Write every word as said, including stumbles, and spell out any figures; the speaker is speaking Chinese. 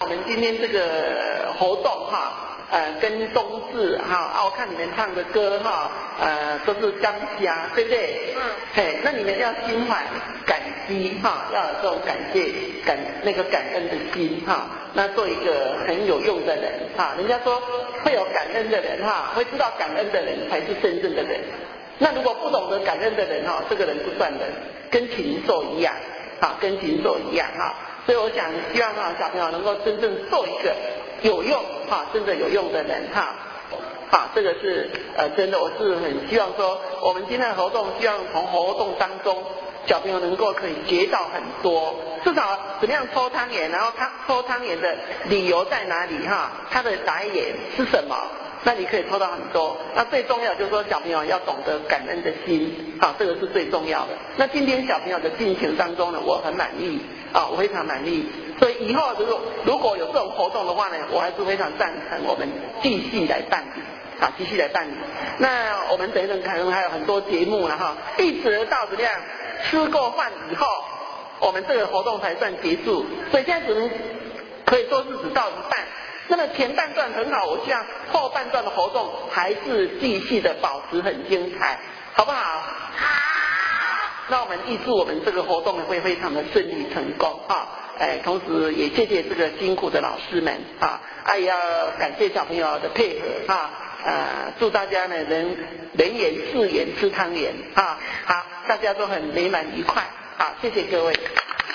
我们今天这个活动哈，呃，跟冬至哈，啊，我看你们唱的歌哈，呃，都是刚家，对不对？嗯。嘿，那你们要心怀感激哈，要有这种感谢、感那个感恩的心哈，那做一个很有用的人哈。人家说会有感恩的人哈，会知道感恩的人才是真正的人。那如果不懂得感恩的人哈，这个人不算人，跟禽兽一样，哈，跟禽兽一样哈。所以我想希望哈小朋友能够真正做一个有用哈，真的有用的人哈。啊，这个是呃真的，我是很希望说，我们今天的活动，希望从活动当中，小朋友能够可以学到很多，至少怎么样抽汤圆，然后他抽汤圆的理由在哪里哈，它的来源是什么？那你可以抽到很多。那最重要就是说，小朋友要懂得感恩的心，啊，这个是最重要的。那今天小朋友的进行当中呢，我很满意，啊，我非常满意。所以以后如果如果有这种活动的话呢，我还是非常赞成我们继续来办理。好，继续来办理。那我们等一等可能还有很多节目了哈，一直到怎么样吃过饭以后，我们这个活动才算结束。所以现在只能可以说是只到一半。那么前半段很好，我希望后半段的活动还是继续的保持很精彩，好不好？好。那我们预祝我们这个活动会非常的顺利成功啊！哎，同时也谢谢这个辛苦的老师们啊，啊也要感谢小朋友的配合啊。呃，祝大家呢人人言事言吃汤圆啊，好，大家都很美满愉快，好，谢谢各位。